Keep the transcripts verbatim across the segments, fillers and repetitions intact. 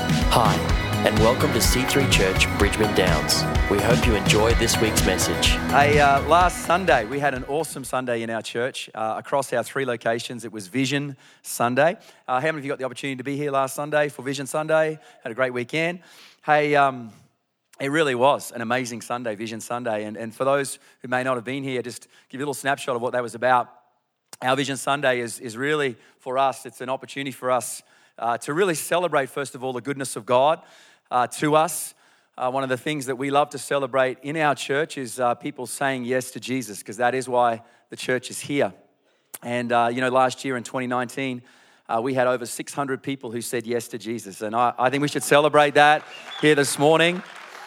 Hi, and welcome to C three Church, Bridgeman Downs. We hope you enjoyed this week's message. Hey, uh, last Sunday, we had an awesome Sunday in our church. Uh, across our three locations, it was Vision Sunday. Uh, how many of you got the opportunity to be here last Sunday for Vision Sunday? Had a great weekend. Hey, um, it really was an amazing Sunday, Vision Sunday. And, and for those who may not have been here, just give you a little snapshot of what that was about. Our Vision Sunday is, is really, for us, it's an opportunity for us uh, to really celebrate, first of all, the goodness of God uh, to us. Uh, one of the things that we love to celebrate in our church is uh, people saying yes to Jesus, because that is why the church is here. And, uh, you know, last year in twenty nineteen, uh, we had over six hundred people who said yes to Jesus. And I, I think we should celebrate that here this morning.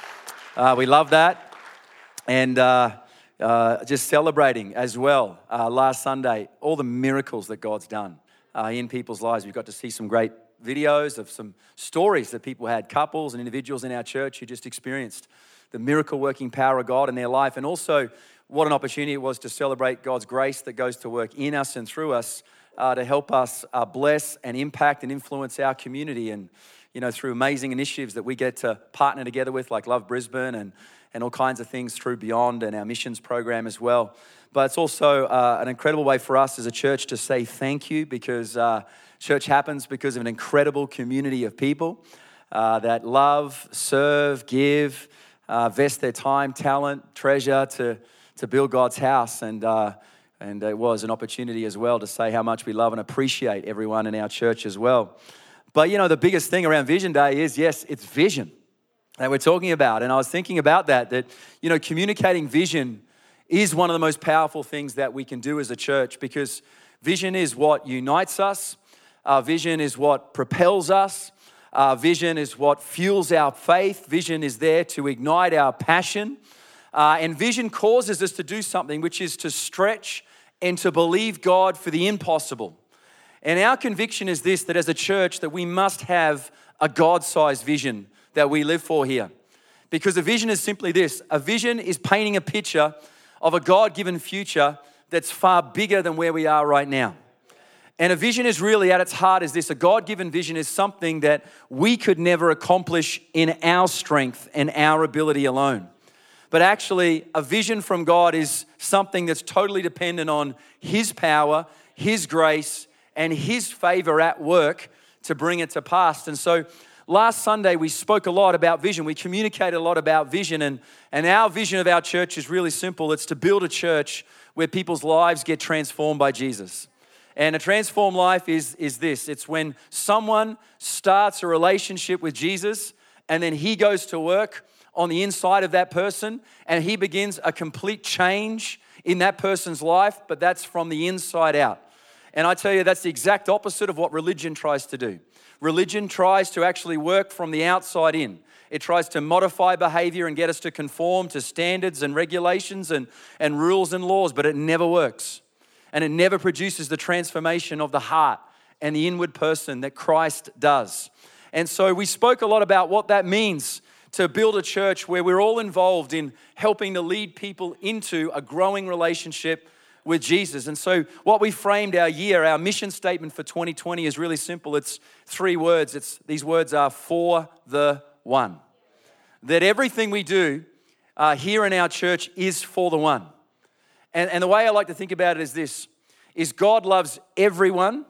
Uh, we love that. And uh, uh, just celebrating as well, uh, last Sunday, all the miracles that God's done uh, in people's lives. We've got to see some great videos of some stories that people had, couples and individuals in our church who just experienced the miracle-working power of God in their life. And also, what an opportunity it was to celebrate God's grace that goes to work in us and through us uh, to help us uh, bless and impact and influence our community. And, you know, through amazing initiatives that we get to partner together with, like Love Brisbane and, and all kinds of things through Beyond and our missions program as well. But it's also uh, an incredible way for us as a church to say thank you, because uh, church happens because of an incredible community of people uh, that love, serve, give, uh, invest their time, talent, treasure to, to build God's house. And, uh, and it was an opportunity as well to say how much we love and appreciate everyone in our church as well. But, you know, the biggest thing around Vision Day is, yes, it's vision that we're talking about. And I was thinking about that, that, you know, communicating vision is one of the most powerful things that we can do as a church, because vision is what unites us. Uh, vision is what propels us. Uh, vision is what fuels our faith. Vision is there to ignite our passion. Uh, and vision causes us to do something, which is to stretch and to believe God for the impossible. And our conviction is this, that as a church, that we must have a God-sized vision that we live for here. Because a vision is simply this. A vision is painting a picture of a God-given future that's far bigger than where we are right now. And a vision is really, at its heart, is this. A God-given vision is something that we could never accomplish in our strength and our ability alone. But actually, a vision from God is something that's totally dependent on His power, His grace, and His favor at work to bring it to pass. And so last Sunday, we spoke a lot about vision. We communicated a lot about vision. And, and our vision of our church is really simple. It's to build a church where people's lives get transformed by Jesus. And a transformed life is, is this. It's when someone starts a relationship with Jesus, and then He goes to work on the inside of that person, and He begins a complete change in that person's life, but that's from the inside out. And I tell you, that's the exact opposite of what religion tries to do. Religion tries to actually work from the outside in. It tries to modify behavior and get us to conform to standards and regulations and, and rules and laws, but it never works. And it never produces the transformation of the heart and the inward person that Christ does. And so we spoke a lot about what that means to build a church where we're all involved in helping to lead people into a growing relationship with Jesus. And so what we framed our year, our mission statement for twenty twenty is really simple. It's three words. It's these words are for the one. That everything we do uh, here in our church is for the one. And, and the way I like to think about it is this, is God loves everyone,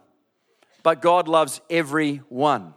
but God loves everyone.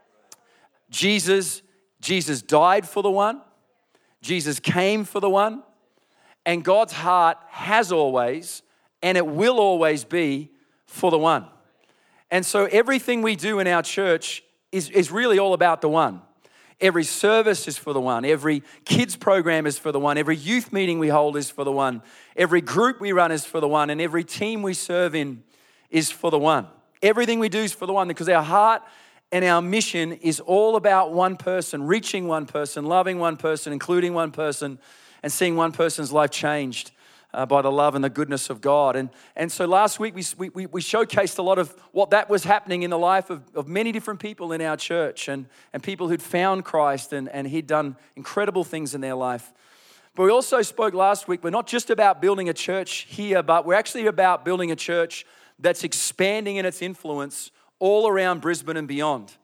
Jesus, Jesus died for the one. Jesus came for the one. And God's heart has always, and it will always be, for the one. And so everything we do in our church is, is really all about the one. Every service is for the one. Every kids program is for the one. Every youth meeting we hold is for the one. Every group we run is for the one. And every team we serve in is for the one. Everything we do is for the one, because our heart and our mission is all about one person, reaching one person, loving one person, including one person, and seeing one person's life changed uh, by the love and the goodness of God. And, and so last week, we, we, we showcased a lot of what that was happening in the life of, of many different people in our church, and, and people who'd found Christ, and, and He'd done incredible things in their life. But we also spoke last week, we're not just about building a church here, but we're actually about building a church that's expanding in its influence all around Brisbane and beyond.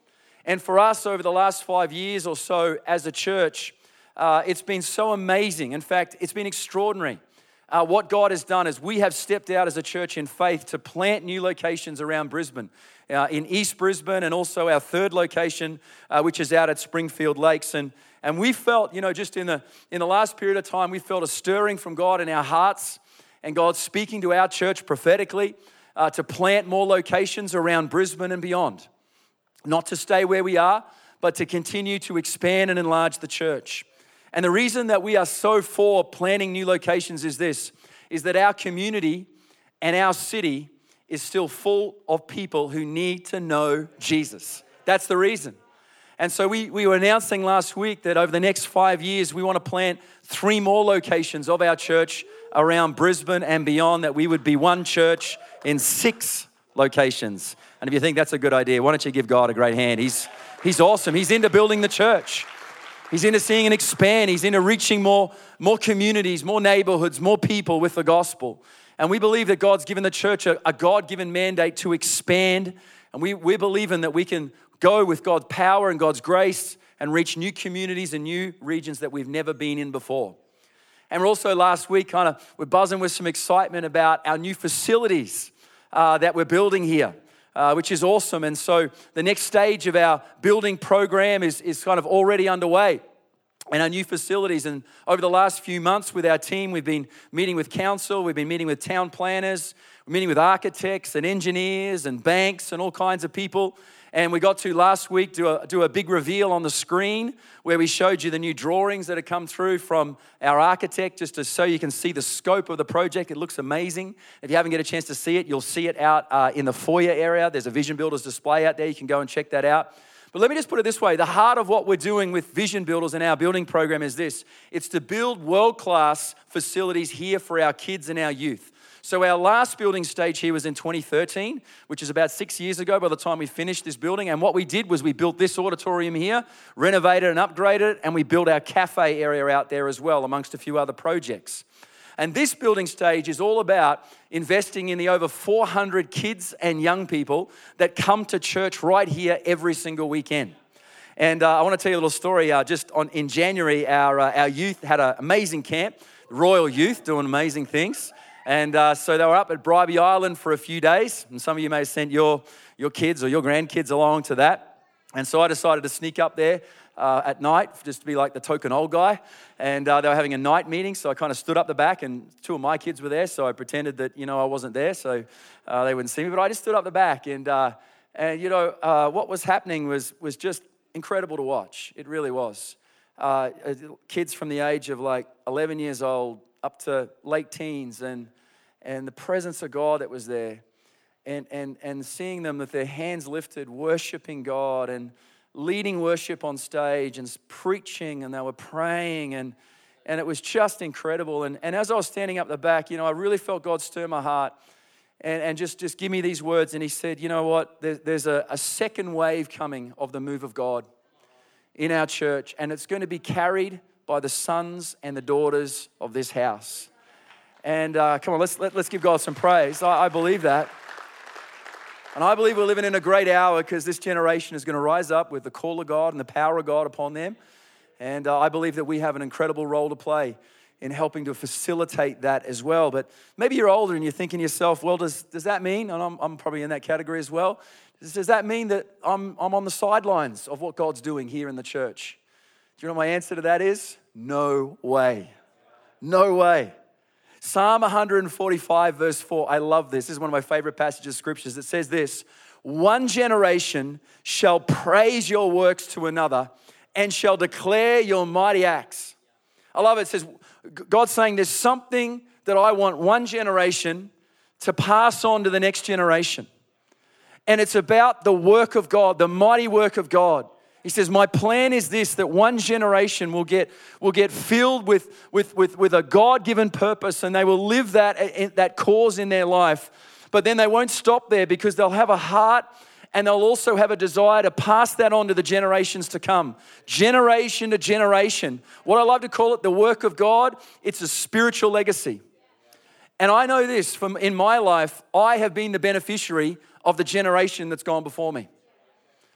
And for us over the last five years or so as a church, uh, it's been so amazing. In fact, it's been extraordinary. Uh, what God has done is we have stepped out as a church in faith to plant new locations around Brisbane, uh, in East Brisbane, and also our third location, uh, which is out at Springfield Lakes. And and we felt, you know, just in the in the last period of time, we felt a stirring from God in our hearts, and God speaking to our church prophetically uh, to plant more locations around Brisbane and beyond. Not to stay where we are, but to continue to expand and enlarge the church. And the reason that we are so for planning new locations is this, is that our community and our city is still full of people who need to know Jesus. That's the reason. And so we, we were announcing last week that over the next five years, we want to plant three more locations of our church around Brisbane and beyond, that we would be one church in six locations. And if you think that's a good idea, why don't you give God a great hand? He's, he's awesome. He's into building the church. He's into seeing it expand. He's into reaching more, more communities, more neighborhoods, more people with the gospel. And we believe that God's given the church a, a God-given mandate to expand. And we, we're believing that we can go with God's power and God's grace and reach new communities and new regions that we've never been in before. And we're also last week kind of, we're buzzing with some excitement about our new facilities uh, that we're building here. Uh, which is awesome. And so the next stage of our building program is, is kind of already underway, and our new facilities. And over the last few months with our team, we've been meeting with council, we've been meeting with town planners, we're meeting with architects and engineers and banks and all kinds of people. And we got to last week do a, do a big reveal on the screen where we showed you the new drawings that have come through from our architect, just to so you can see the scope of the project. It looks amazing. If you haven't get a chance to see it, you'll see it out uh, in the foyer area. There's a Vision Builders display out there. You can go and check that out. But let me just put it this way. The heart of what we're doing with Vision Builders and our building program is this. It's to build world-class facilities here for our kids and our youth. So our last building stage here was in twenty thirteen, which is about six years ago by the time we finished this building. And what we did was we built this auditorium here, renovated and upgraded it, and we built our cafe area out there as well, amongst a few other projects. And this building stage is all about investing in the over four hundred kids and young people that come to church right here every single weekend. And uh, I want to tell you a little story. Uh, just on in January, our uh, our youth had an amazing camp, Royal Youth, doing amazing things. And uh, so they were up at Bribie Island for a few days. And some of you may have sent your, your kids or your grandkids along to that. And so I decided to sneak up there uh, at night, just to be like the token old guy. And uh, they were having a night meeting. So I kind of stood up the back, and two of my kids were there. So I pretended that, you know, I wasn't there, so uh, they wouldn't see me. But I just stood up the back. And, uh, and you know, uh, what was happening was, was just incredible to watch. It really was. Uh, kids from the age of like eleven years old up to late teens, and and the presence of God that was there, and and and seeing them with their hands lifted, worshiping God and leading worship on stage and preaching, and they were praying, and and it was just incredible. And and as I was standing up the back, you know, I really felt God stir my heart and, and just, just give me these words. And he said, you know what, there, there's a, a second wave coming of the move of God in our church, and it's going to be carried by the sons and the daughters of this house. And uh, come on, let's let, let's give God some praise. I, I believe that. And I believe we're living in a great hour, because this generation is going to rise up with the call of God and the power of God upon them. And uh, I believe that we have an incredible role to play in helping to facilitate that as well. But maybe you're older and you're thinking to yourself, well, does, does that mean, and I'm, I'm probably in that category as well, does, does that mean that I'm, I'm on the sidelines of what God's doing here in the church? Do you know what my answer to that is? No way. No way. Psalm one forty-five verse four, I love this. This is one of my favorite passages of scriptures. It says this: one generation shall praise your works to another and shall declare your mighty acts. I love it. It says, God's saying there's something that I want one generation to pass on to the next generation. And it's about the work of God, the mighty work of God. He says, my plan is this, that one generation will get, will get filled with, with, with, with a God-given purpose, and they will live that, that cause in their life. But then they won't stop there, because they'll have a heart, and they'll also have a desire to pass that on to the generations to come. Generation to generation. What I love to call it, the work of God, it's a spiritual legacy. And I know this, from in my life, I have been the beneficiary of the generation that's gone before me.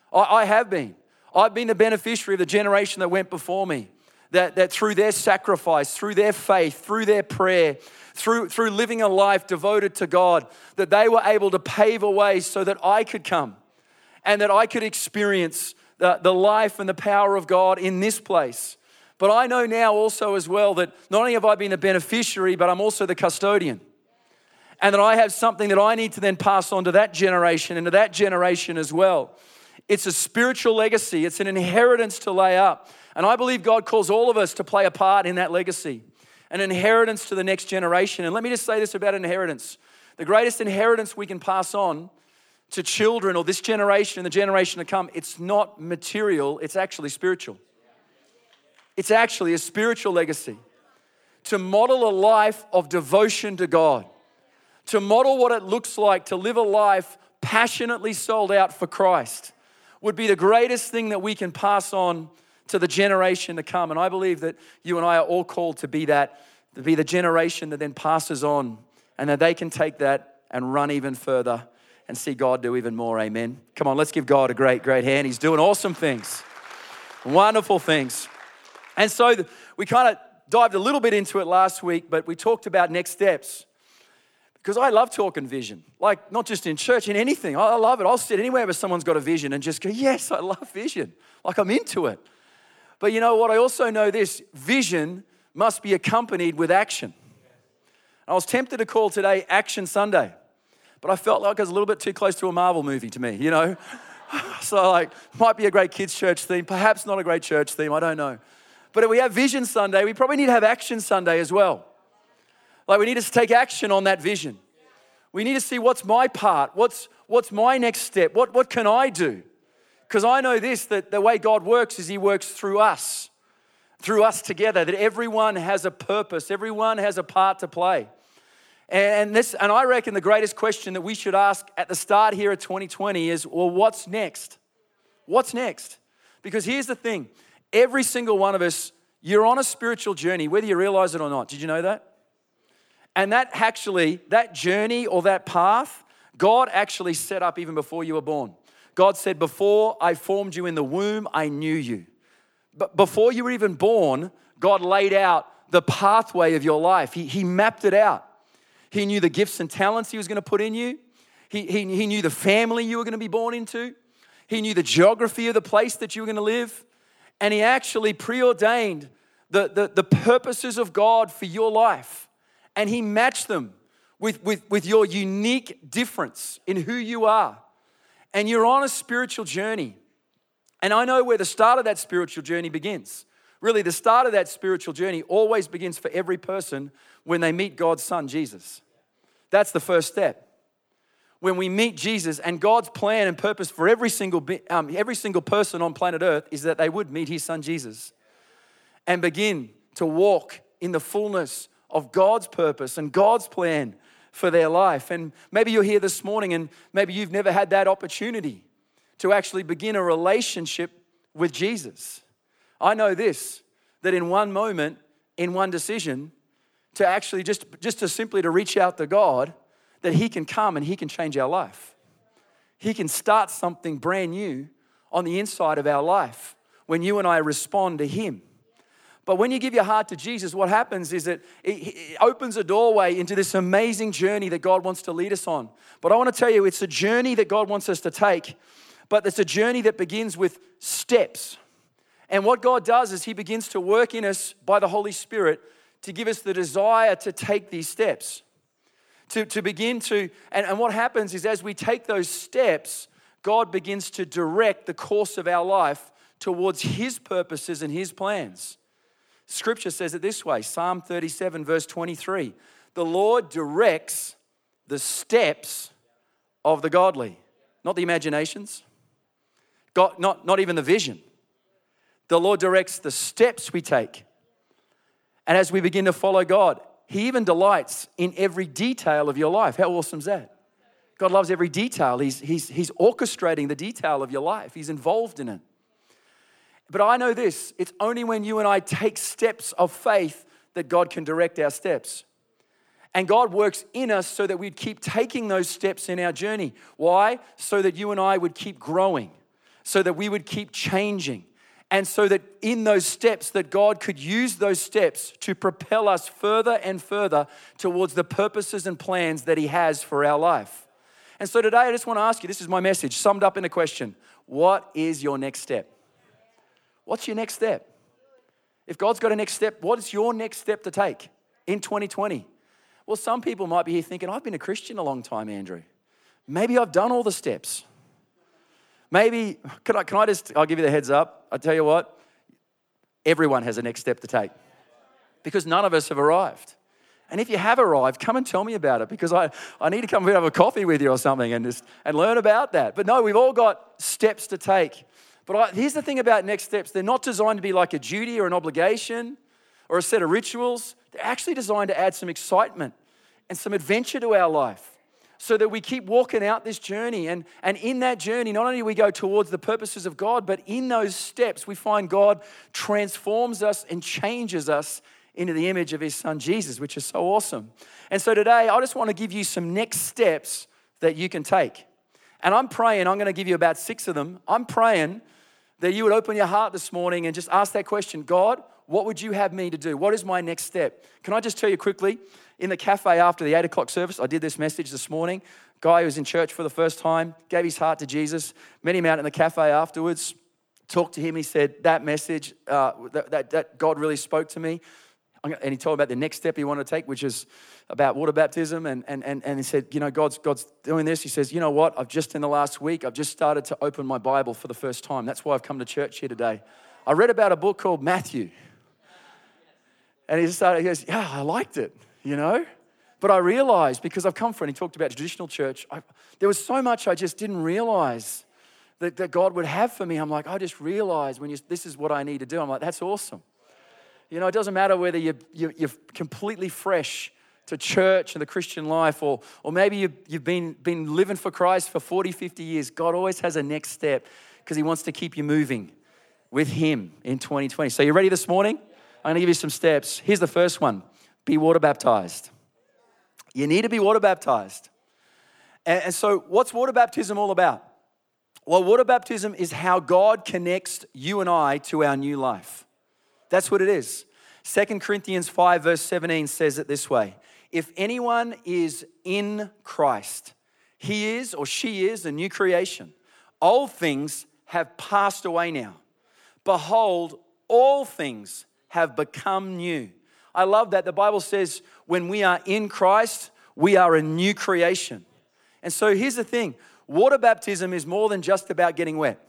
I, I have been. I've been the beneficiary of the generation that went before me. That, that through their sacrifice, through their faith, through their prayer, through, through living a life devoted to God, that they were able to pave a way so that I could come and that I could experience the, the life and the power of God in this place. But I know now also as well that not only have I been the beneficiary, but I'm also the custodian. And that I have something that I need to then pass on to that generation and to that generation as well. It's a spiritual legacy. It's an inheritance to lay up. And I believe God calls all of us to play a part in that legacy, an inheritance to the next generation. And let me just say this about inheritance. The greatest inheritance we can pass on to children or this generation and the generation to come, it's not material, it's actually spiritual. It's actually a spiritual legacy. To model a life of devotion to God, to model what it looks like to live a life passionately sold out for Christ would be the greatest thing that we can pass on to the generation to come. And I believe that you and I are all called to be that, to be the generation that then passes on and that they can take that and run even further and see God do even more. Amen. Come on, let's give God a great, great hand. He's doing awesome things, wonderful things. And so we kind of dived a little bit into it last week, but we talked about next steps. Because I love talking vision, like not just in church, in anything. I love it. I'll sit anywhere where someone's got a vision and just go, yes, I love vision. Like I'm into it. But you know what? I also know this, vision must be accompanied with action. I was tempted to call today Action Sunday, but I felt like it was a little bit too close to a Marvel movie to me, you know? So like, might be a great kids' church theme, perhaps not a great church theme, I don't know. But if we have Vision Sunday, we probably need to have Action Sunday as well. Like we need to take action on that vision. We need to see what's my part, what's what's my next step, what, what can I do? Because I know this, that the way God works is He works through us, through us together, that everyone has a purpose, everyone has a part to play. And this, and I reckon the greatest question that we should ask at the start here of twenty twenty is, well, what's next? What's next? Because here's the thing, every single one of us, you're on a spiritual journey, whether you realize it or not. Did you know that? And that actually, that journey or that path, God actually set up even before you were born. God said, before I formed you in the womb, I knew you. But before you were even born, God laid out the pathway of your life. He, he mapped it out. He knew the gifts and talents He was going to put in you. He, he, he knew the family you were going to be born into. He knew the geography of the place that you were going to live. And He actually preordained the, the, the purposes of God for your life. And He matched them with, with, with your unique difference in who you are. And you're on a spiritual journey. And I know where the start of that spiritual journey begins. Really, the start of that spiritual journey always begins for every person when they meet God's Son, Jesus. That's the first step. When we meet Jesus, and God's plan and purpose for every single, um, every single person on planet Earth is that they would meet His Son, Jesus, and begin to walk in the fullness of God's purpose and God's plan for their life. And maybe you're here this morning and maybe you've never had that opportunity to actually begin a relationship with Jesus. I know this, that in one moment, in one decision, to actually just, just to simply to reach out to God, that He can come and He can change our life. He can start something brand new on the inside of our life when you and I respond to Him. But when you give your heart to Jesus, what happens is that it opens a doorway into this amazing journey that God wants to lead us on. But I want to tell you, it's a journey that God wants us to take, but it's a journey that begins with steps. And what God does is He begins to work in us by the Holy Spirit to give us the desire to take these steps. To, to begin to, and, and what happens is as we take those steps, God begins to direct the course of our life towards His purposes and His plans. Scripture says it this way, Psalm thirty-seven, verse twenty-three. The Lord directs the steps of the godly, not the imaginations, God, not, not even the vision. The Lord directs the steps we take. And as we begin to follow God, He even delights in every detail of your life. How awesome is that? God loves every detail. He's, he's, he's orchestrating the detail of your life. He's involved in it. But I know this, it's only when you and I take steps of faith that God can direct our steps. And God works in us so that we'd keep taking those steps in our journey. Why? So that you and I would keep growing. so that we would keep changing. And so that in those steps, that God could use those steps to propel us further and further towards the purposes and plans that he has for our life. And so today I just want to ask you, this is my message, summed up in a question. What is your next step? What's your next step? If God's got a next step, what is your next step to take in twenty twenty? Well, some people might be here thinking, I've been a Christian a long time, Andrew. Maybe I've done all the steps. Maybe, can I, can I just, I'll give you the heads up. I'll tell you what, everyone has a next step to take because none of us have arrived. And if you have arrived, come and tell me about it because I, I need to come and have a coffee with you or something and just and learn about that. But no, we've all got steps to take. But I, here's the thing about next steps. They're not designed to be like a duty or an obligation or a set of rituals. They're actually designed to add some excitement and some adventure to our life so that we keep walking out this journey. And, and in that journey, not only do we go towards the purposes of God, but in those steps, we find God transforms us and changes us into the image of his son, Jesus, which is so awesome. And so today, I just want to give you some next steps that you can take. And I'm praying, I'm going to give you about six of them. I'm praying that you would open your heart this morning and just ask that question, God, what would you have me to do? What is my next step? Can I just tell you quickly, in the cafe after the eight o'clock service, I did this message this morning. Guy who was in church for the first time, gave his heart to Jesus, met him out in the cafe afterwards, talked to him. He said, that message, uh, that, that, that God really spoke to me. And he told about the next step he wanted to take, which is about water baptism. And, and, and, and he said, you know, God's, God's doing this. He says, you know what? I've just in the last week, I've just started to open my Bible for the first time. That's why I've come to church here today. I read about a book called Matthew. And he just started, he goes, yeah, I liked it, you know. But I realized, because I've come from, and he talked about traditional church, I, there was so much I just didn't realize that, that God would have for me. I'm like, I just realized when you, this is what I need to do. I'm like, that's awesome. You know, it doesn't matter whether you're, you're, you're completely fresh to church and the Christian life, or, or maybe you've, you've been, been living for Christ for forty, fifty years. God always has a next step because he wants to keep you moving with him in twenty twenty. So you ready this morning? I'm going to give you some steps. Here's the first one. Be water baptized. You need to be water baptized. And, and so what's water baptism all about? Well, water baptism is how God connects you and I to our new life. That's what it is. Second Corinthians five verse seventeen says it this way. If anyone is in Christ, he is or she is a new creation. Old things have passed away now. Behold, all things have become new. I love that. The Bible says when we are in Christ, we are a new creation. And so here's the thing. Water baptism is more than just about getting wet.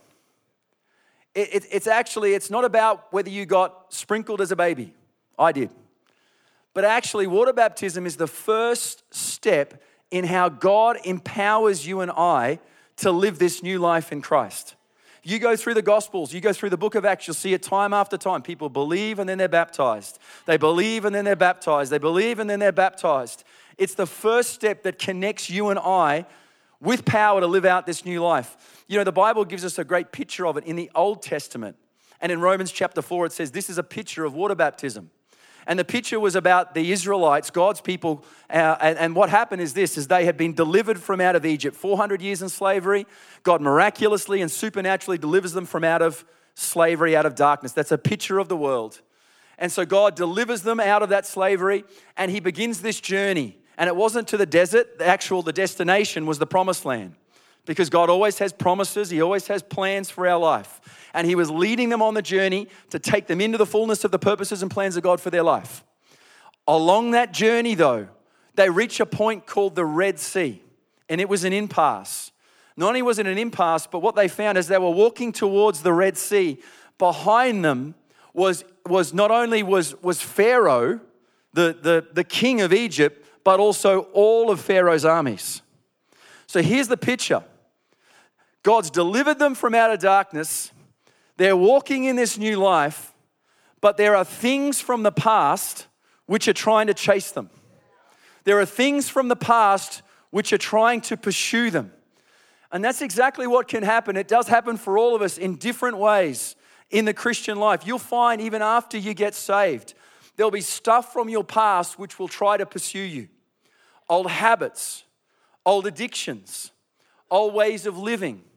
It, it, it's actually, it's not about whether you got sprinkled as a baby. I did. But actually, water baptism is the first step in how God empowers you and I to live this new life in Christ. You go through the Gospels, you go through the book of Acts, you'll see it time after time. People believe and then they're baptized. They believe and then they're baptized. They believe and then they're baptized. It's the first step that connects you and I with power to live out this new life. You know, the Bible gives us a great picture of it in the Old Testament. And in Romans chapter four, it says, this is a picture of water baptism. And the picture was about the Israelites, God's people. Uh, and, and what happened is this, is they had been delivered from out of Egypt. four hundred years in slavery. God miraculously and supernaturally delivers them from out of slavery, out of darkness. That's a picture of the world. And so God delivers them out of that slavery and he begins this journey. And it wasn't to the desert. The actual, the destination was the promised land. Because God always has promises. He always has plans for our life. And he was leading them on the journey to take them into the fullness of the purposes and plans of God for their life. Along that journey, though, they reach a point called the Red Sea. And it was an impasse. Not only was it an impasse, but what they found as they were walking towards the Red Sea, behind them was, was not only was, was Pharaoh, the, the, the king of Egypt, but also all of Pharaoh's armies. So here's the picture. God's delivered them from out of darkness. They're walking in this new life, but there are things from the past which are trying to chase them. There are things from the past which are trying to pursue them. And that's exactly what can happen. It does happen for all of us in different ways in the Christian life. You'll find even after you get saved, there'll be stuff from your past which will try to pursue you. Old habits, old addictions, old ways of living,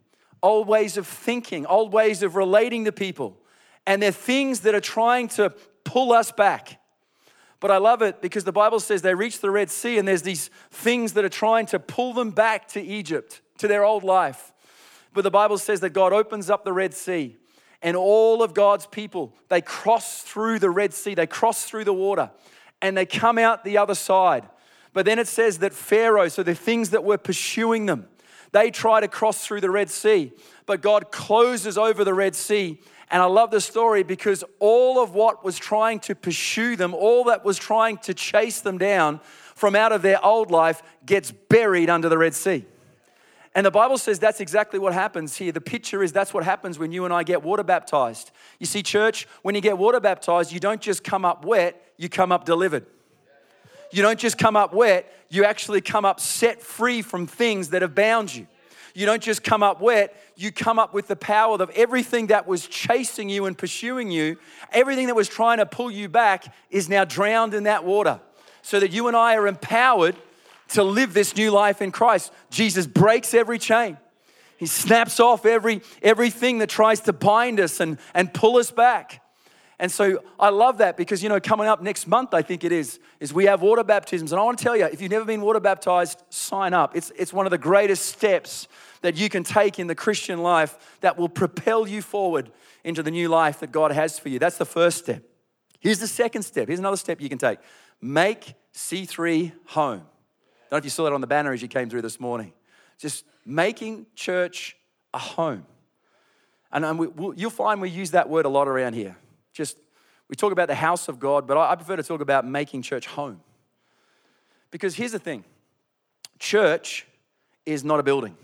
old ways of thinking, old ways of relating to people. And they're things that are trying to pull us back. But I love it because the Bible says they reach the Red Sea and there's these things that are trying to pull them back to Egypt, to their old life. But the Bible says that God opens up the Red Sea and all of God's people, they cross through the Red Sea, they cross through the water and they come out the other side. But then it says that Pharaoh, so the things that were pursuing them, they try to cross through the Red Sea, but God closes over the Red Sea. And I love the story because all of what was trying to pursue them, all that was trying to chase them down from out of their old life gets buried under the Red Sea. And the Bible says that's exactly what happens here. The picture is that's what happens when you and I get water baptized. You see, church, when you get water baptized, you don't just come up wet, you come up delivered. You don't just come up wet, you actually come up set free from things that have bound you. You don't just come up wet, you come up with the power of everything that was chasing you and pursuing you, everything that was trying to pull you back is now drowned in that water. So that you and I are empowered to live this new life in Christ. Jesus breaks every chain. He snaps off every everything that tries to bind us and, and pull us back. And so I love that because, you know, coming up next month, I think it is, is we have water baptisms. And I want to tell you, if you've never been water baptized, sign up. It's, it's one of the greatest steps that you can take in the Christian life that will propel you forward into the new life that God has for you. That's the first step. Here's the second step. Here's another step you can take. Make C three home. I don't know if you saw that on the banner as you came through this morning. Just making church a home. And, and we, we'll, you'll find we use that word a lot around here. Just, we talk about the house of God, but I, I prefer to talk about making church home. Because here's the thing. Church is not a building.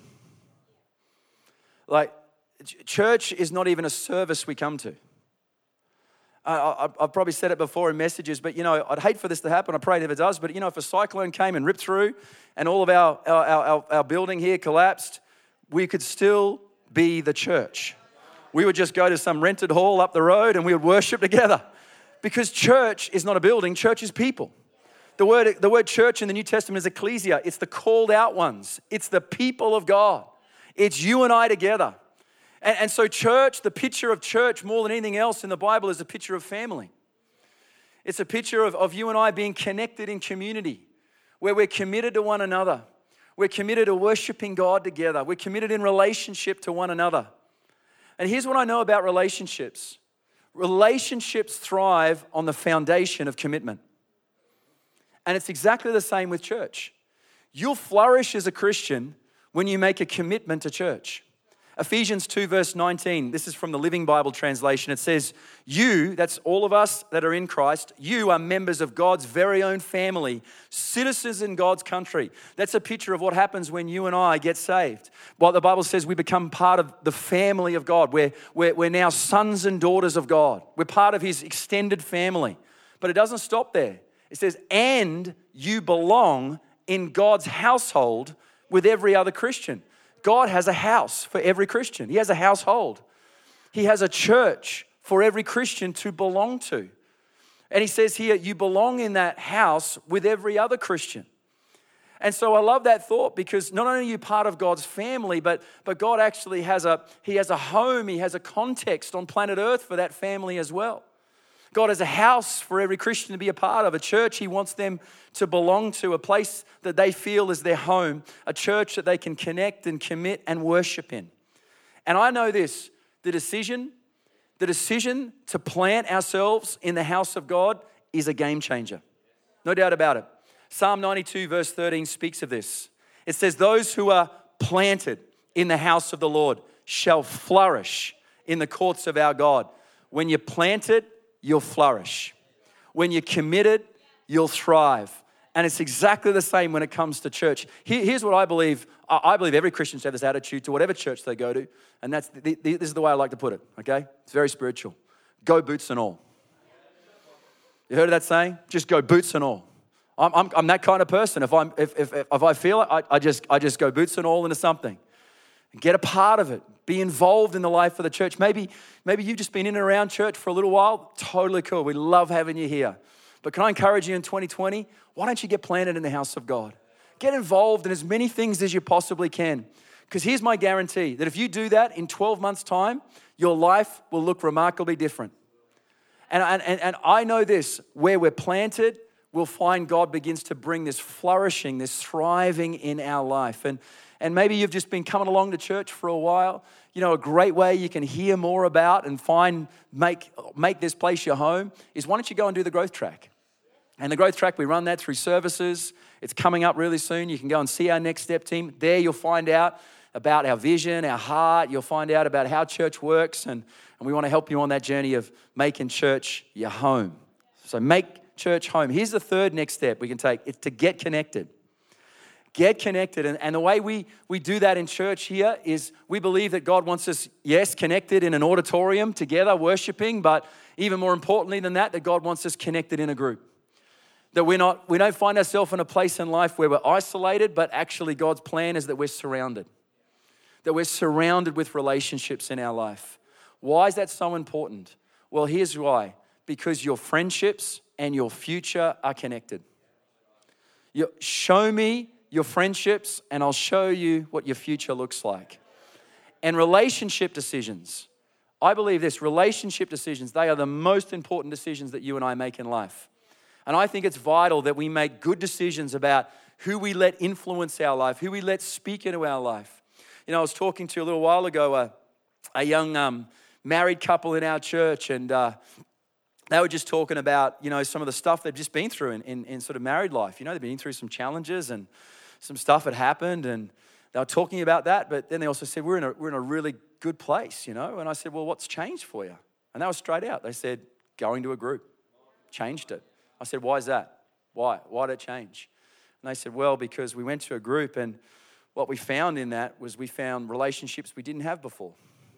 Like, church is not even a service we come to. Uh, I, I've probably said it before in messages, but, you know, I'd hate for this to happen. I pray if it does. But, you know, if a cyclone came and ripped through and all of our, our, our, our building here collapsed, we could still be the church. We would just go to some rented hall up the road and we would worship together. Because church is not a building, church is people. The word, the word church in the New Testament is ecclesia. It's the called out ones. It's the people of God. It's you and I together. And, and so church, the picture of church more than anything else in the Bible is a picture of family. It's a picture of, of you and I being connected in community, where we're committed to one another. We're committed to worshiping God together. We're committed in relationship to one another. And here's what I know about relationships. Relationships thrive on the foundation of commitment. And it's exactly the same with church. You'll flourish as a Christian when you make a commitment to church. Ephesians two verse nineteen, this is from the Living Bible translation. It says, you, that's all of us that are in Christ, you are members of God's very own family, citizens in God's country. That's a picture of what happens when you and I get saved. What the Bible says, we become part of the family of God. We're, we're, we're now sons and daughters of God. We're part of His extended family. But it doesn't stop there. It says, and you belong in God's household with every other Christian. God has a house for every Christian. He has a household. He has a church for every Christian to belong to. And he says here, you belong in that house with every other Christian. And so I love that thought because not only are you part of God's family, but, but God actually has a, he has a home, he has a context on planet Earth for that family as well. God has a house for every Christian to be a part of, a church He wants them to belong to, a place that they feel is their home, a church that they can connect and commit and worship in. And I know this, the decision, the decision to plant ourselves in the house of God is a game changer. No doubt about it. Psalm ninety-two verse thirteen speaks of this. It says, those who are planted in the house of the Lord shall flourish in the courts of our God. When you're planted, you'll flourish. When you're committed, you'll thrive. And it's exactly the same when it comes to church. Here's what I believe. I believe every Christian should have this attitude to whatever church they go to. And that's the, the, this is the way I like to put it, okay? It's very spiritual. Go boots and all. You heard of that saying? Just go boots and all. I'm, I'm, I'm that kind of person. If, I'm, if, if, if I feel it, I, I, just, I just go boots and all into something. Get a part of it. Be involved in the life of the church. Maybe, maybe you've just been in and around church for a little while. Totally cool. We love having you here. But can I encourage you in twenty twenty? Why don't you get planted in the house of God? Get involved in as many things as you possibly can. Because here's my guarantee, that if you do that in twelve months' time, your life will look remarkably different. And, and, and I know this, where we're planted, we'll find God begins to bring this flourishing, this thriving in our life. And, and maybe you've just been coming along to church for a while. You know, a great way you can hear more about and find, make, make this place your home is why don't you go and do the growth track? And the growth track, we run that through services. It's coming up really soon. You can go and see our Next Step team. There you'll find out about our vision, our heart. You'll find out about how church works. And, and we want to help you on that journey of making church your home. So make church home. Here's the third next step we can take. It's to get connected. Get connected. And, and the way we, we do that in church here is we believe that God wants us, yes, connected in an auditorium together, worshiping, but even more importantly than that, that God wants us connected in a group. That we're not, we don't find ourselves in a place in life where we're isolated, but actually God's plan is that we're surrounded. That we're surrounded with relationships in our life. Why is that so important? Well, here's why. Because your friendships and your future are connected. You, show me your friendships and I'll show you what your future looks like. And relationship decisions, I believe this, relationship decisions, they are the most important decisions that you and I make in life. And I think it's vital that we make good decisions about who we let influence our life, who we let speak into our life. You know, I was talking to a little while ago a, a young um, married couple in our church, and uh, they were just talking about, you know, some of the stuff they've just been through in, in, in sort of married life. You know, they've been through some challenges and some stuff had happened, and they were talking about that, but then they also said, we're in a, we're in a really good place, you know? And I said, well, what's changed for you? And that was straight out. They said, going to a group, changed it. I said, why is that? Why? Why did it change? And they said, well, because we went to a group and what we found in that was we found relationships we didn't have before.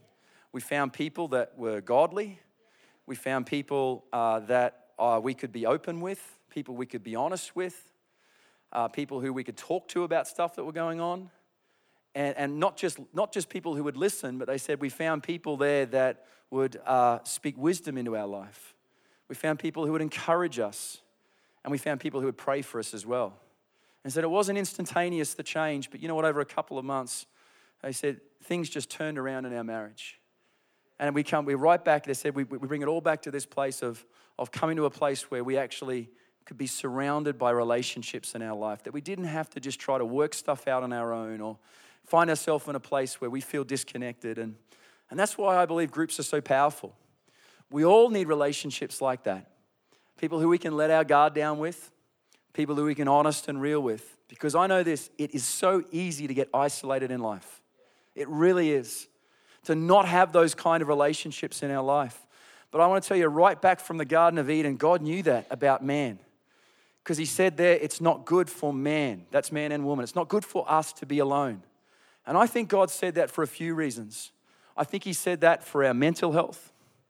We found people that were godly. We found people uh, that uh, we could be open with, people we could be honest with, uh, people who we could talk to about stuff that were going on. And, and not just not just people who would listen, but they said we found people there that would uh, speak wisdom into our life. We found people who would encourage us, and we found people who would pray for us as well. And said it wasn't instantaneous, the change, but you know what, over a couple of months, they said things just turned around in our marriage. And we come, we're right back, they said we, we bring it all back to this place of, of coming to a place where we actually could be surrounded by relationships in our life, that we didn't have to just try to work stuff out on our own or find ourselves in a place where we feel disconnected. And, and that's why I believe groups are so powerful. We all need relationships like that. People who we can let our guard down with, people who we can honest and real with. Because I know this, it is so easy to get isolated in life. It really is. To not have those kind of relationships in our life. But I want to tell you, right back from the Garden of Eden, God knew that about man. Because he said there, it's not good for man. That's man and woman. It's not good for us to be alone. And I think God said that for a few reasons. I think he said that for our mental health.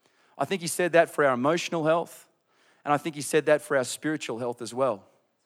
I think he said that for our emotional health. And I think he said that for our spiritual health as well.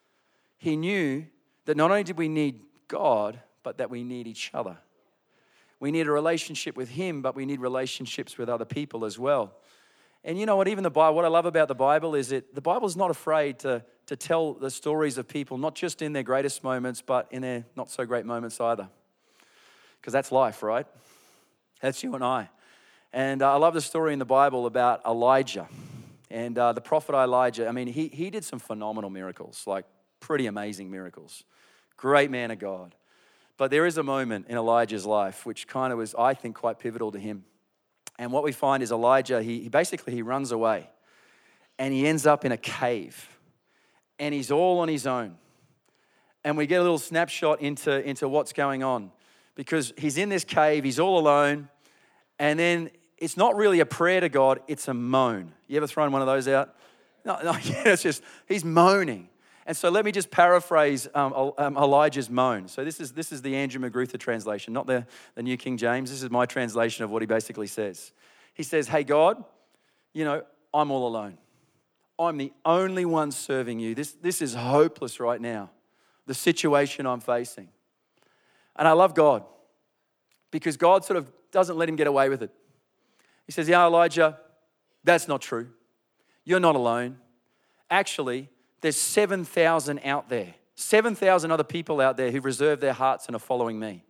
He knew that not only did we need God, but that we need each other. We need a relationship with him, but we need relationships with other people as well. And you know what, even the Bible, what I love about the Bible is that the Bible is not afraid to, to tell the stories of people, not just in their greatest moments, but in their not so great moments either. Because that's life, right? That's you and I. And uh, I love the story in the Bible about Elijah. And uh, the prophet Elijah, I mean, he, he did some phenomenal miracles, like pretty amazing miracles. Great man of God. But there is a moment in Elijah's life which kind of was, I think, quite pivotal to him. And what we find is Elijah, he, he basically, he runs away. And he ends up in a cave. And he's all on his own. And we get a little snapshot into, into what's going on. Because he's in this cave, he's all alone. And then it's not really a prayer to God, it's a moan. You ever thrown one of those out? No, no, yeah, it's just, he's moaning. And so let me just paraphrase um, um, Elijah's moan. So this is this is the Andrew McGruther translation, not the, the New King James. This is my translation of what he basically says. He says, hey, God, you know, I'm all alone. I'm the only one serving you. This, this is hopeless right now, the situation I'm facing. And I love God because God sort of doesn't let him get away with it. He says, yeah, Elijah, that's not true. You're not alone. Actually, there's seven thousand out there, seven thousand other people out there who reserve their hearts and are following me.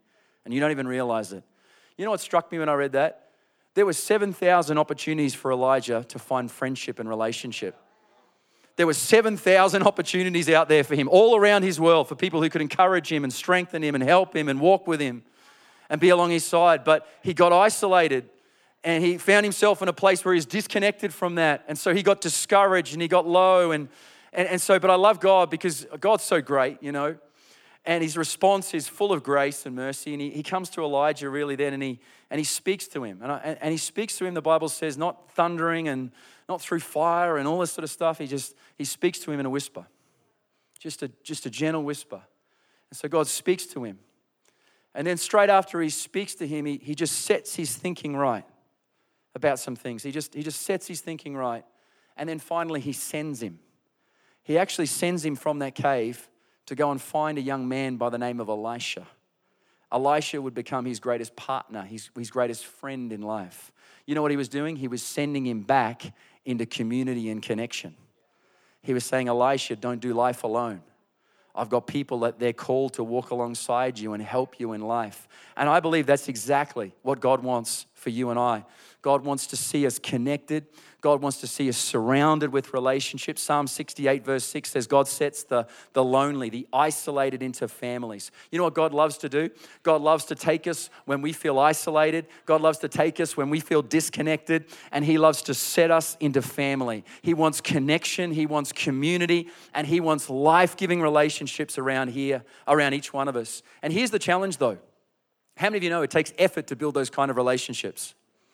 and you don't even realize it. You know what struck me when I read that? There were seven thousand opportunities for Elijah to find friendship and relationship. There were seven thousand opportunities out there for him, all around his world, for people who could encourage him and strengthen him and help him and walk with him and be along his side. But he got isolated and he found himself in a place where he's disconnected from that. And so he got discouraged and he got low. And, and, and so, but I love God because God's so great, you know. And his response is full of grace and mercy. And he, he comes to Elijah really then and he and he speaks to him. And, I, and he speaks to him, the Bible says, not thundering and not through fire and all this sort of stuff. He just, he speaks to him in a whisper. Just a, just a gentle whisper. And so God speaks to him. And then straight after he speaks to him, he, he just sets his thinking right about some things. He just, he just sets his thinking right. And then finally he sends him. He actually sends him from that cave to go and find a young man by the name of Elisha. Elisha would become his greatest partner, his, his greatest friend in life. You know what he was doing? He was sending him back into community and connection. He was saying, Elisha, don't do life alone. I've got people that they're called to walk alongside you and help you in life. And I believe that's exactly what God wants for you and I. God wants to see us connected. God wants to see us surrounded with relationships. Psalm sixty-eight verse six says God sets the, the lonely, the isolated into families. You know what God loves to do? God loves to take us when we feel isolated. God loves to take us when we feel disconnected. And he loves to set us into family. He wants connection. He wants community. And he wants life-giving relationships around here, around each one of us. And here's the challenge though. How many of you know it takes effort to build those kind of relationships?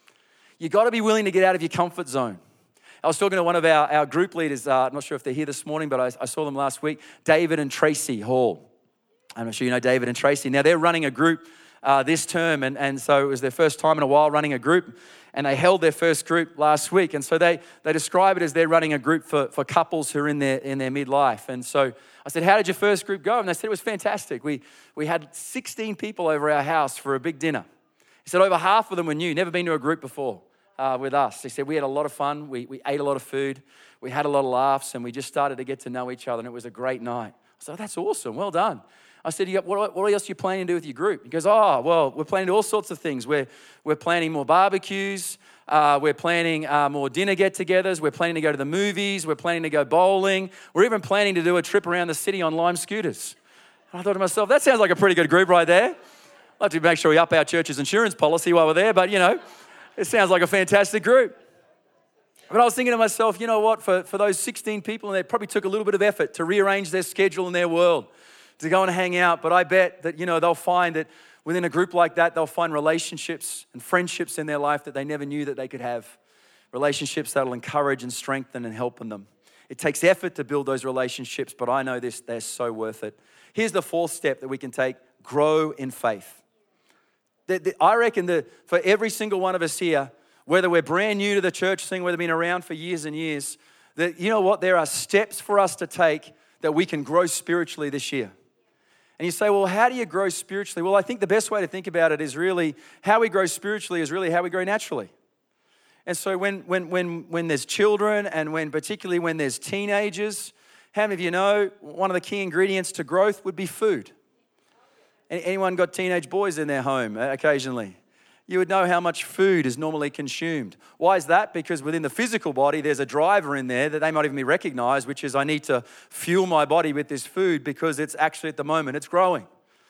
You got to be willing to get out of your comfort zone. I was talking to one of our, our group leaders. Uh, I'm not sure if they're here this morning, but I, I saw them last week. David and Tracy Hall. I'm not sure you know David and Tracy. Now, they're running a group uh, this term, and, and so it was their first time in a while running a group, and they held their first group last week. And so they they describe it as they're running a group for, for couples who are in their in their midlife. And so I said, how did your first group go? And they said it was fantastic. We, we had sixteen people over our house for a big dinner. He said over half of them were new, never been to a group before. Uh, with us. He said, we had a lot of fun. We, we ate a lot of food. We had a lot of laughs, and we just started to get to know each other, and it was a great night. I said, oh, that's awesome. Well done. I said, you got, what, what else are you planning to do with your group? He goes, oh, well, we're planning to do all sorts of things. We're, we're planning more barbecues. Uh, we're planning uh, more dinner get-togethers. We're planning to go to the movies. We're planning to go bowling. We're even planning to do a trip around the city on Lime scooters. And I thought to myself, that sounds like a pretty good group right there. I'd like to make sure we up our church's insurance policy while we're there, but, you know, it sounds like a fantastic group. But I was thinking to myself, you know what, for, for those sixteen people, and it probably took a little bit of effort to rearrange their schedule and their world to go and hang out. But I bet that, you know, they'll find that within a group like that, they'll find relationships and friendships in their life that they never knew that they could have. Relationships that'll encourage and strengthen and help them. It takes effort to build those relationships, but I know this, they're so worth it. Here's the fourth step that we can take: grow in faith. I reckon that for every single one of us here, whether we're brand new to the church thing, whether we've been around for years and years, that you know what, there are steps for us to take that we can grow spiritually this year. And you say, well, how do you grow spiritually? Well, I think the best way to think about it is really how we grow spiritually is really how we grow naturally. And so when when when when there's children and when particularly when there's teenagers, how many of you know one of the key ingredients to growth would be food? Anyone got teenage boys in their home occasionally? You would know how much food is normally consumed. Why is that? Because within the physical body, there's a driver in there that they might even be recognized, which is I need to fuel my body with this food because it's actually at the moment, it's growing.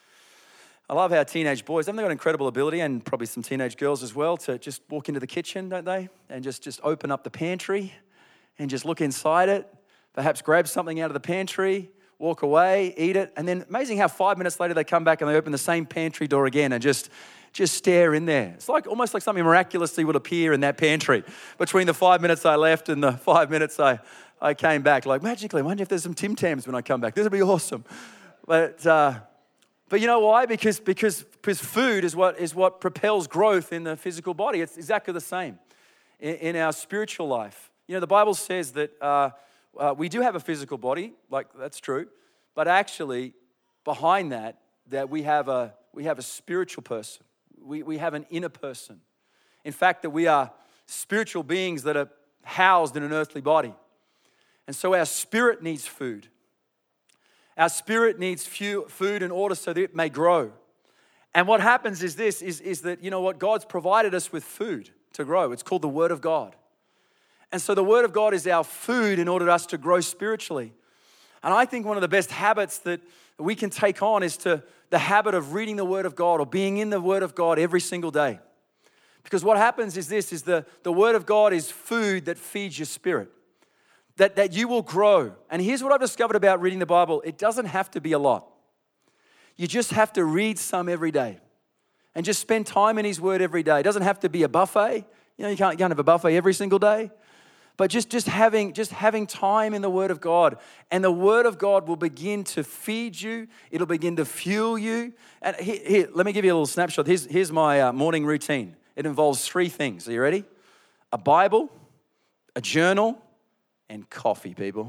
I love how teenage boys, haven't they got incredible ability, and probably some teenage girls as well, to just walk into the kitchen, don't they? And just, just open up the pantry and just look inside it, perhaps grab something out of the pantry, walk away, eat it, and then amazing how five minutes later they come back and they open the same pantry door again and just, just stare in there. It's like almost like something miraculously would appear in that pantry between the five minutes I left and the five minutes I, I came back. Like magically, I wonder if there's some Tim Tams when I come back. This would be awesome. But uh, but you know why? Because because because food is what is what propels growth in the physical body. It's exactly the same in, in our spiritual life. You know, the Bible says that. Uh, Uh, we do have a physical body, like that's true, but actually behind that, that we have a we have a spiritual person. We we have an inner person. In fact, that we are spiritual beings that are housed in an earthly body. And so our spirit needs food. Our spirit needs food in order so that it may grow. And what happens is this, is, is that, you know what, God's provided us with food to grow. It's called the Word of God. And so the Word of God is our food in order for us to grow spiritually. And I think one of the best habits that we can take on is to the habit of reading the Word of God or being in the Word of God every single day. Because what happens is this, is the, the Word of God is food that feeds your spirit. That, that you will grow. And here's what I've discovered about reading the Bible. It doesn't have to be a lot. You just have to read some every day. And just spend time in His Word every day. It doesn't have to be a buffet. You know, you can't, you can't have a buffet every single day. But just, just, having, just having time in the Word of God. And the Word of God will begin to feed you. It'll begin to fuel you. And here, here let me give you a little snapshot. Here's, here's my uh, morning routine. It involves three things. Are you ready? A Bible, a journal, and coffee, people.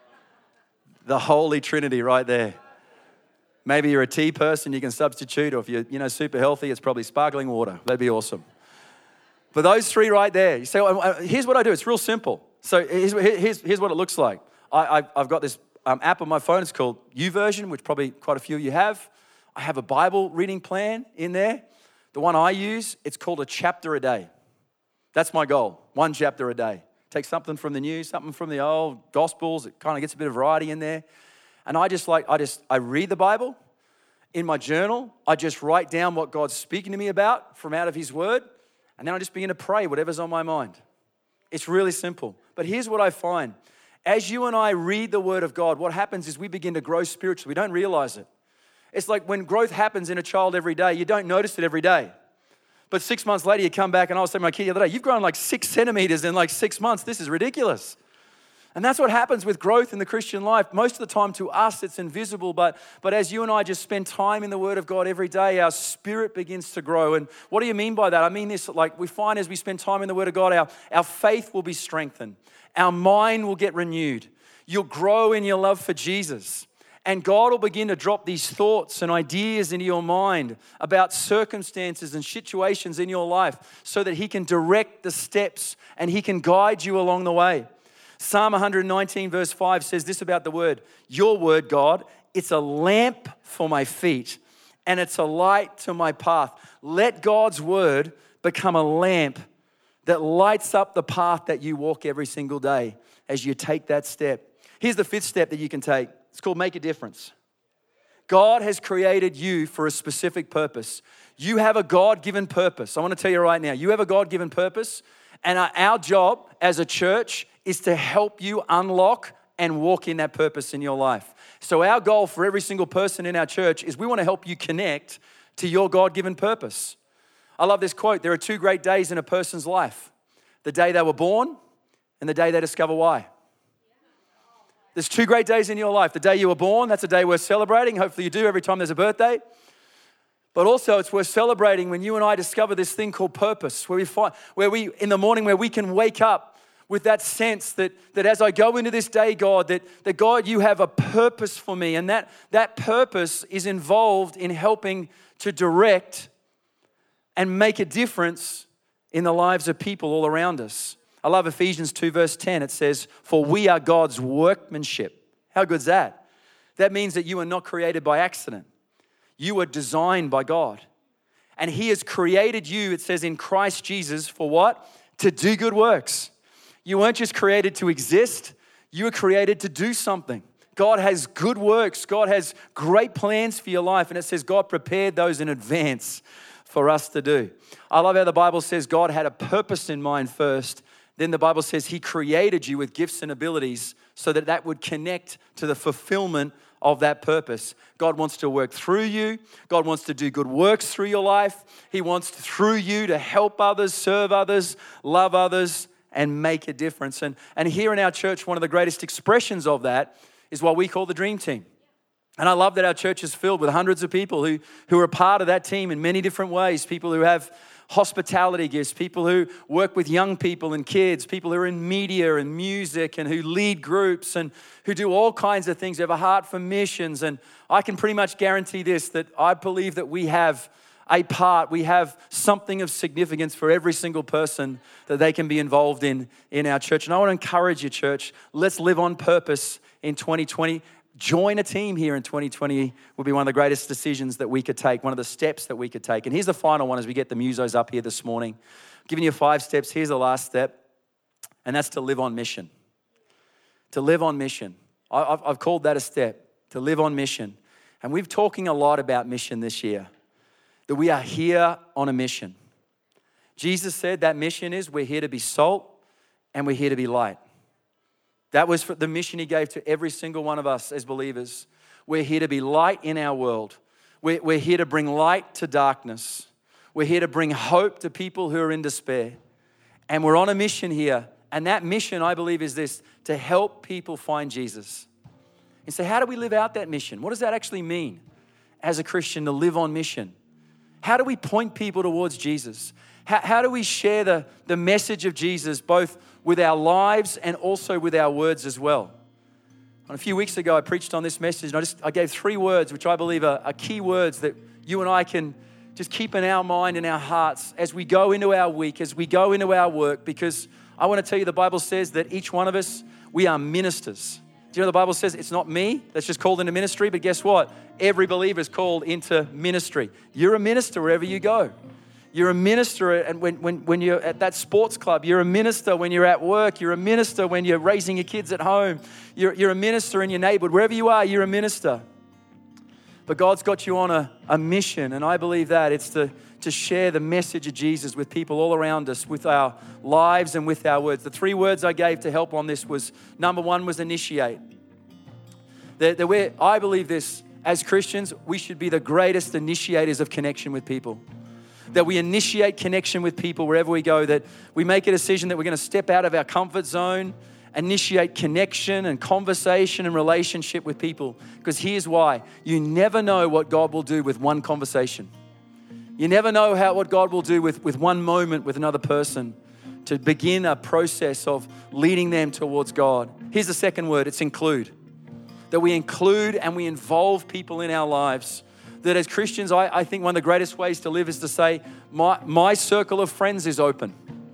The Holy Trinity right there. Maybe you're a tea person, you can substitute, or if you're you know, super healthy, it's probably sparkling water. That'd be awesome. But those three right there, you say, well, here's what I do. It's real simple. So here's, here's, here's what it looks like. I, I, I've got this um, app on my phone. It's called YouVersion, which probably quite a few of you have. I have a Bible reading plan in there. The one I use, it's called a chapter a day. That's my goal, one chapter a day. Take something from the new, something from the old, Gospels. It kind of gets a bit of variety in there. And I just like, I just, I read the Bible. In my journal, I just write down what God's speaking to me about from out of His Word. And then I just begin to pray whatever's on my mind. It's really simple. But here's what I find. As you and I read the Word of God, what happens is we begin to grow spiritually. We don't realize it. It's like when growth happens in a child every day, you don't notice it every day. But six months later, you come back and I was saying to my kid the other day, you've grown like six centimeters in like six months. This is ridiculous. And that's what happens with growth in the Christian life. Most of the time to us, it's invisible. But, but as you and I just spend time in the Word of God every day, our spirit begins to grow. And what do you mean by that? I mean this, like we find as we spend time in the Word of God, our, our faith will be strengthened. Our mind will get renewed. You'll grow in your love for Jesus. And God will begin to drop these thoughts and ideas into your mind about circumstances and situations in your life so that He can direct the steps and He can guide you along the way. Psalm one nineteen verse five says this about the Word. Your Word, God, it's a lamp for my feet and it's a light to my path. Let God's Word become a lamp that lights up the path that you walk every single day as you take that step. Here's the fifth step that you can take. It's called make a difference. God has created you for a specific purpose. You have a God-given purpose. I want to tell you right now, you have a God-given purpose, and our job as a church is to help you unlock and walk in that purpose in your life. So our goal for every single person in our church is we want to help you connect to your God-given purpose. I love this quote. There are two great days in a person's life. The day they were born and the day they discover why. There's two great days in your life. The day you were born, that's a day worth celebrating. Hopefully you do every time there's a birthday. But also it's worth celebrating when you and I discover this thing called purpose, where we find, where we, in the morning, where we can wake up with that sense that, that as I go into this day, God, that, that God, you have a purpose for me. And that, that purpose is involved in helping to direct and make a difference in the lives of people all around us. I love Ephesians two verse ten. It says, for we are God's workmanship. How good's that? That means that you are not created by accident. You were designed by God. And He has created you, it says in Christ Jesus, for what? To do good works. You weren't just created to exist. You were created to do something. God has good works. God has great plans for your life. And it says God prepared those in advance for us to do. I love how the Bible says God had a purpose in mind first. Then the Bible says He created you with gifts and abilities so that that would connect to the fulfillment of that purpose. God wants to work through you. God wants to do good works through your life. He wants through you to help others, serve others, love others, and make a difference. And, and here in our church, one of the greatest expressions of that is what we call the Dream Team. And I love that our church is filled with hundreds of people who, who are part of that team in many different ways. People who have hospitality gifts, people who work with young people and kids, people who are in media and music and who lead groups and who do all kinds of things, who have a heart for missions. And I can pretty much guarantee this, that I believe that we have a part, we have something of significance for every single person that they can be involved in in our church. And I want to encourage you, church, let's live on purpose in twenty twenty. join a team here in twenty twenty would be one of the greatest decisions that we could take, one of the steps that we could take. And here's the final one as we get the musos up here this morning. I'm giving you five steps. Here's the last step, and that's to live on mission. To live on mission. I've, I've called that a step, to live on mission. And we've talking a lot about mission this year, that we are here on a mission. Jesus said that mission is we're here to be salt and we're here to be light. That was for the mission he gave to every single one of us as believers. We're here to be light in our world. We're, we're here to bring light to darkness. We're here to bring hope to people who are in despair. And we're on a mission here. And that mission, I believe, is this, to help people find Jesus. And so how do we live out that mission? What does that actually mean as a Christian to live on mission? How do we point people towards Jesus? How, how do we share the, the message of Jesus both with our lives and also with our words as well? And a few weeks ago, I preached on this message, and I just I gave three words, which I believe are, are key words that you and I can just keep in our mind and our hearts as we go into our week, as we go into our work, because I want to tell you the Bible says that each one of us, we are ministers. Do you know the Bible says it's not me that's just called into ministry, but guess what? Every believer is called into ministry. You're a minister wherever you go. You're a minister, and when, when, when you're at that sports club, you're a minister when you're at work, you're a minister when you're raising your kids at home, you're, you're a minister in your neighborhood. Wherever you are, you're a minister. But God's got you on a, a mission, and I believe that it's to, to share the message of Jesus with people all around us, with our lives and with our words. The three words I gave to help on this was, number one was initiate. That, that we're, I believe this, as Christians, we should be the greatest initiators of connection with people. That we initiate connection with people wherever we go, that we make a decision that we're going to step out of our comfort zone, initiate connection and conversation and relationship with people. Because here's why. You never know what God will do with one conversation. You never know how what God will do with, with one moment with another person to begin a process of leading them towards God. Here's the second word, it's include. That we include and we involve people in our lives. That as Christians, I, I think one of the greatest ways to live is to say, my, my circle of friends is open.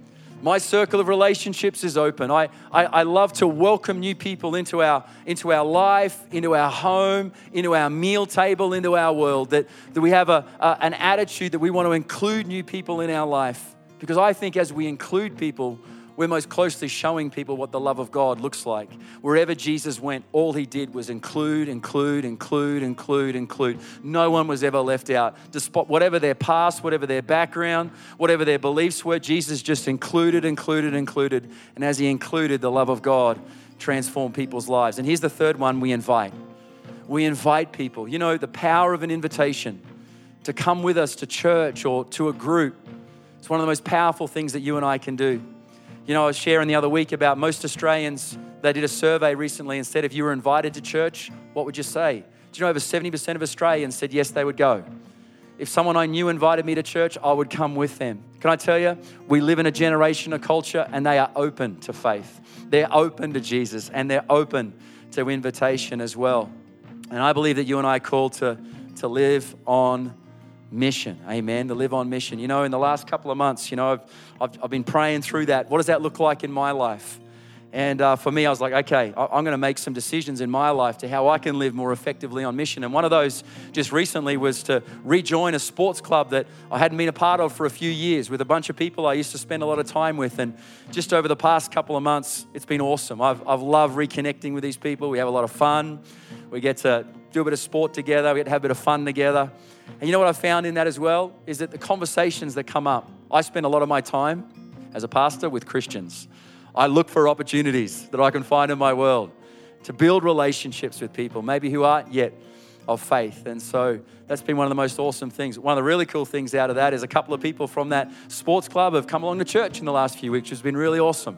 My circle of relationships is open. I, I, I love to welcome new people into our, into our life, into our home, into our meal table, into our world. That, that we have a, a, an attitude that we want to include new people in our life. Because I think as we include people, we're most closely showing people what the love of God looks like. Wherever Jesus went, all he did was include, include, include, include, include. No one was ever left out. Despite whatever their past, whatever their background, whatever their beliefs were, Jesus just included, included, included. And as he included, the love of God transformed people's lives. And here's the third one, we invite. We invite people. You know, the power of an invitation to come with us to church or to a group. It's one of the most powerful things that you and I can do. You know, I was sharing the other week about most Australians, they did a survey recently and said if you were invited to church, what would you say? Do you know over seventy percent of Australians said yes, they would go. If someone I knew invited me to church, I would come with them. Can I tell you, we live in a generation, a culture, and they are open to faith. They're open to Jesus, and they're open to invitation as well. And I believe that you and I are called to, to live on mission. Amen. To live on mission. You know, in the last couple of months, you know, I've, I've, I've been praying through that. What does that look like in my life? And uh, for me, I was like, okay, I'm going to make some decisions in my life to how I can live more effectively on mission. And one of those just recently was to rejoin a sports club that I hadn't been a part of for a few years with a bunch of people I used to spend a lot of time with. And just over the past couple of months, it's been awesome. I've, I've loved reconnecting with these people. We have a lot of fun. We get to do a bit of sport together. We get to have a bit of fun together. And you know what I found in that as well is that the conversations that come up, I spend a lot of my time as a pastor with Christians. I look for opportunities that I can find in my world to build relationships with people, maybe who aren't yet of faith. And so that's been one of the most awesome things. One of the really cool things out of that is a couple of people from that sports club have come along to church in the last few weeks, which has been really awesome.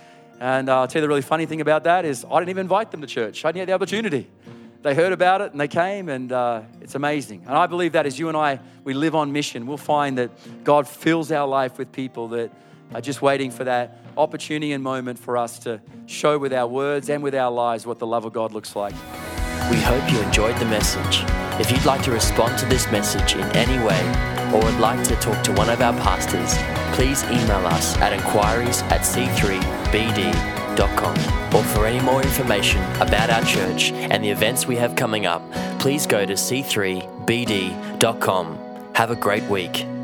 And uh, I'll tell you the really funny thing about that is I didn't even invite them to church. I didn't get the opportunity. They heard about it and they came, and uh, it's amazing. And I believe that as you and I, we live on mission, we'll find that God fills our life with people that are just waiting for that opportunity and moment for us to show with our words and with our lives what the love of God looks like. We hope you enjoyed the message. If you'd like to respond to this message in any way or would like to talk to one of our pastors, please email us at inquiries at c three b d dot com. Or for any more information about our church and the events we have coming up, please go to c three b d dot com. Have a great week.